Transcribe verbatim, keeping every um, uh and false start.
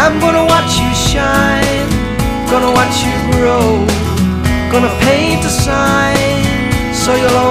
I'm gonna watch you shine, gonna watch you grow, gonna paint a sign so you'll